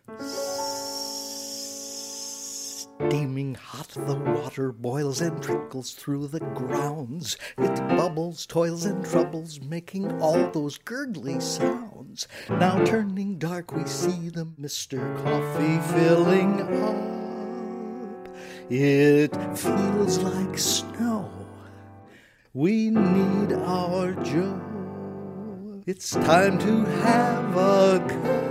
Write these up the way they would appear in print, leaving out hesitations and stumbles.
Steaming hot, the water boils and trickles through the grounds. It bubbles, toils, and troubles, making all those gurgly sounds. Now turning dark, we see the Mr. Coffee filling up. It feels like snow. We need our Joe. It's time to have a cup.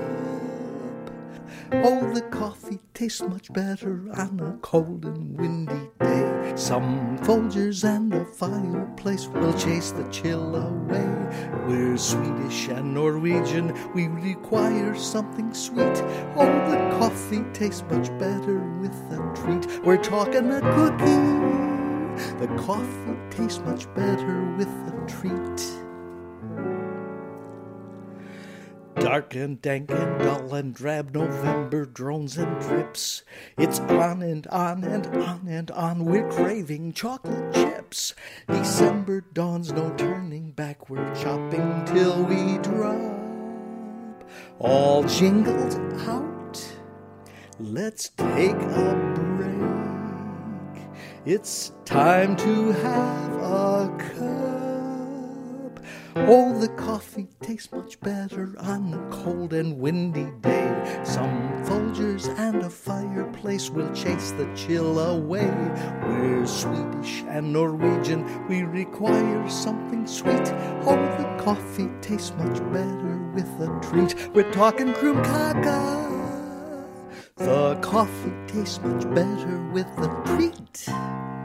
Oh, the coffee tastes much better on a cold and windy day. Some Folgers and a fireplace will chase the chill away. We're Swedish and Norwegian, we require something sweet. Oh, the coffee tastes much better with a treat. We're talking a cookie. The coffee tastes much better with a treat. Dark and dank and dull and drab, November drones and drips. It's on and on and on and on, we're craving chocolate chips. December dawns, no turning back, we're chopping till we drop. All jingled out, let's take a break. It's time to have a cup. Oh, the coffee tastes much better on a cold and windy day. Some Folgers and a fireplace will chase the chill away. We're Swedish and Norwegian, we require something sweet. Oh, the coffee tastes much better with a treat. We're talking krumkaka. The coffee tastes much better with a treat.